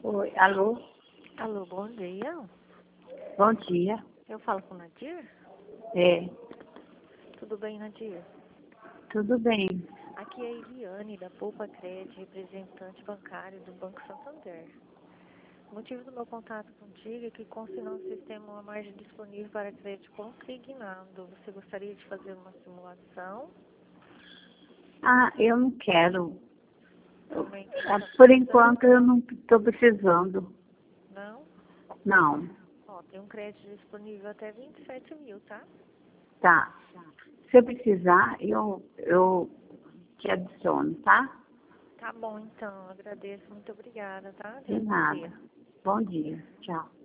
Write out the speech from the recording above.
Oi, alô? Alô, bom dia. Bom dia. Eu falo com Nadir? É, Tudo bem, Nadir? tudo bem. Aqui é a Eliane, da Poupa Cred, representante bancário do Banco Santander. O motivo do meu contato contigo é que consta em nosso sistema uma margem disponível para crédito consignado. Você gostaria de fazer uma simulação? Ah, eu não quero. Também que Ah, está por precisando? enquanto eu não estou precisando. Não? Não, Ó, tem um crédito disponível até 27 mil, tá? tá. Se eu precisar, eu te adiciono, tá? Tá bom, então. Agradeço. Muito obrigada, tá? De Tenha um bom nada. dia. Bom dia. Tchau.